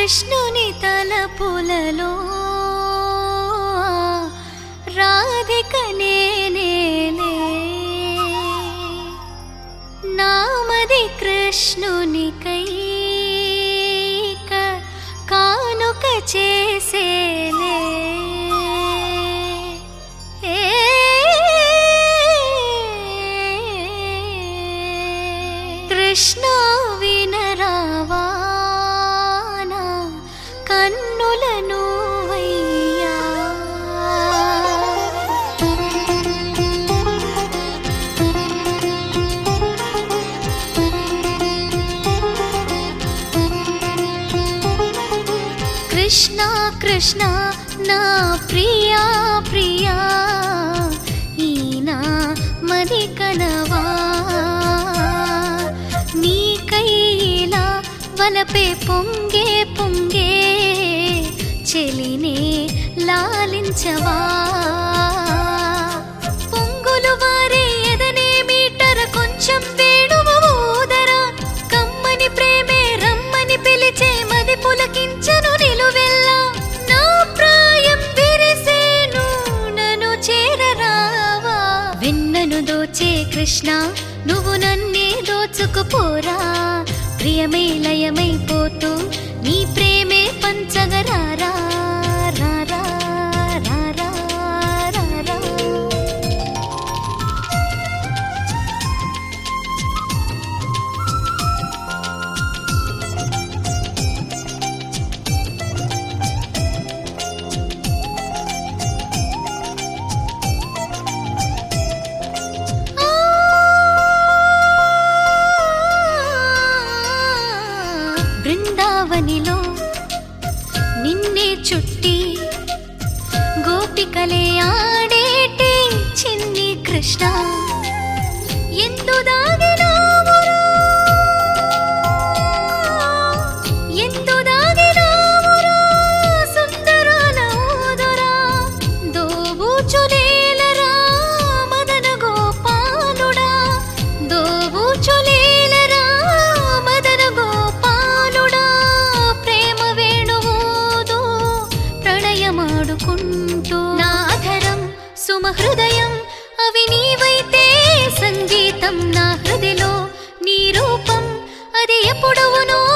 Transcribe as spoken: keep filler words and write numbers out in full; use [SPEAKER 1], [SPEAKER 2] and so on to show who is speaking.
[SPEAKER 1] కృష్ణుని తలపులలో రాధిక నేనేలే నామది కృష్ణునికై కానుక చేసేలే కృష్ణ వినరావా నా కన్నులను వయ్యా కృష్ణ కృష్ణ నా ప్రియా ప్రియా ఈనా మది కనవా నీకైలా వలపే పొంగే పొంగే చెలినే లాలించవా పొంగులు వారే ఎదనే మీటర కొంచెం వేణువు ఊదరా కమ్మని ప్రేమే రమ్మని పిలిచే మది పులకించను నిలువెల్లా నా ప్రాయం విరిసేను నన్ను చేరరావా వెన్నను దోచే కృష్ణ నువ్వు నన్నే దోచుకుపోరా ప్రియమే లయమైపోతూ నీ ప్రేమే పంచగరారా రారా రారా రారా బృందావనిలో నిన్నే చుట్టి గోపికలే ఆడేటి చిన్ని కృష్ణ ఎందు దాగినావురా ఎందు దాగినావురా సుందరాల ఓదరా దోబూచులేలరా మదన గోపాలుడా దోబూచులేలరా మదన గోపాలుడా ప్రేమ వేణువోదు ప్రణయమాడుకుంటూ నా అధరం సుమహృదయం అవి నీవైతే సంగీతం నా హృదిలో నీ రూపం అది ఎప్పుడవునో